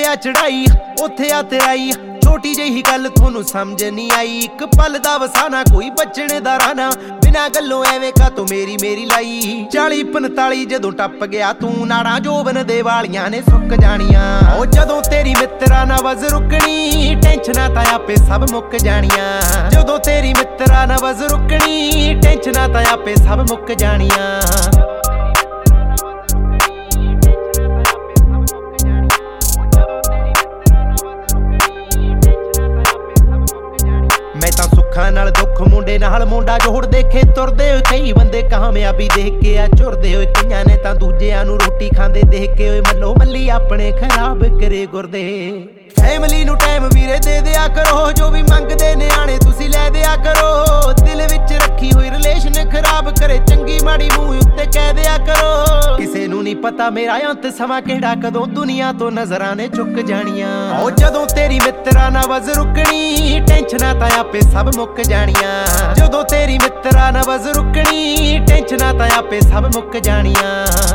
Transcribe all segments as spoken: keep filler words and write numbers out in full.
आ चढ़ाई उत्थे आ तेराई छोटी जही गल थोनू समझ नहीं आई। एक पल दा वसाना कोई बचने दा राना बिना गल्लों एवें का तो मेरी मेरी लाई। चाली पंताली जदों टप गया तू नाड़ा जोबन दे वालियां ने सुक जानियां। ओ जदों तेरी मित्रा ना वज रुकनी टेंशना ता आपे सब मुक जानियां। जदों तेरी मित्रा ना वज रुकनी टेंशना ता आपे सब मुक जानियां। मैं तां सुखां नाल दुख मुंडे नाल मुंडा जोड़ देखे तुरदे होए कई बंदे कामयाबी देख के आ चुरदे होए। कईयां ने तां दूजियां नूं रोटी खांदे देख के होए मल्लो मल्ली अपने खराब करे गुरदे। फैमिली नूं टाइम वीरे दे दिया करो जो भी मंगदे निआणे तुसी लै दिया करो। दिल विच रखी होई रिलेशन खराब करे चंगी माड़ी मूंह उत्ते कह दिया करो। किसे नूं नहीं पता मेरा अंत समा केड़ा कदों दुनिया तो नजरां ने चुक जानियां। ओ जदों तेरी मित्रा ना वज रुकनी टेंशना ता आपे सब मुक जानियां। जदों तेरी मित्रा ना वज रुकनी टेंशना ता आपे सब मुक जानियां।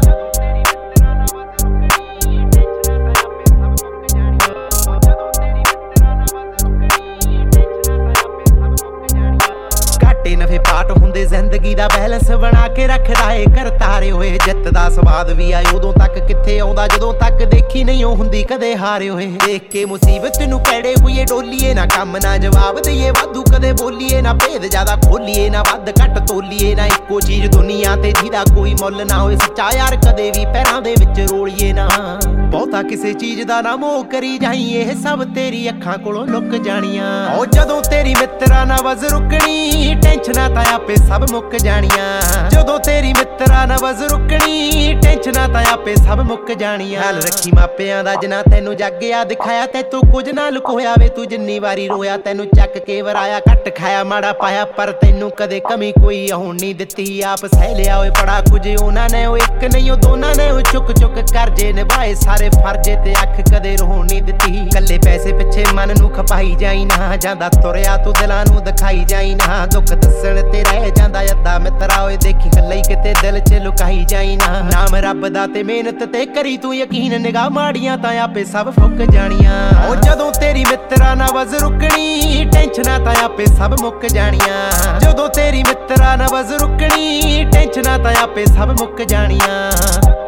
नफे पाट हुंदे जिंदगी दा बैलेंस बना के रखदा ए कर तारे होए। जित दा स्वाद भी आए उदों तक किथे आउंदा जदों तक देखी नहीं हुंदी कदे हारे होए। देख के मुसीबत नूं कैड़े होईए डोलीए ना काम ना जवाब दईए वाधू कदे बोलीए ना भेद ज्यादा खोलीए ना वध घट तोलीए ना इक्को चीज दुनिया ते जिहदा कोई मुੱਲ ना होए। सच्चा यार कदे भी पैरां दे विच रोलीए ना बहुता किसे चीज दा ना मोह करी जाई एह सब तेरी अखां कोलों लुक जानियां। ओ जदों तेरी मित्रा ना वज रुकनी टेंशना ता आपे सब मुक जानियां। जदों तेरी मित्रा ना वज रुकनी टेंशना ता आपे सब मुक जानियां। हाल रखी मापियां दा जना तैनू जागिया दिखाया तैतों कुछ ना लुकोया वे तू जिन्नी वारी रोया तैनू चक के वराया घट खाया माड़ा पाया पर तैनू कदे कमी कोई आउण नहीं दित्ती। आप सह लिया ओए बड़ा कुछ उन्हां ने ओ इक नहीं ओ दोनां ने ओ चुक चुक करजे निभाए सारे फर्जे ते अख कदे रोण नहीं दित्ती। कल्ले पैसे पिछे मन नू खपाई जाई ना जांदा तुरिया तू दिलां नू दिखाई जाई ना। दुख दस्सण ते रह जांदा अद्धा मित्रा ओए देखी कल्ले किते दिल च लुकाई जाई ना। नाम रब दा ते मेहनत ते करी तू यकीन निगाह माड़ियां तां आपे सब फुक जानियां। ओ जदों तेरी मित्रा ना वज रुकनी टेंशना तां आपे सब मुक जानियां। जदों तेरी मित्रा ना वज रुकनी टेंशना तां आपे सब मुक जानियां।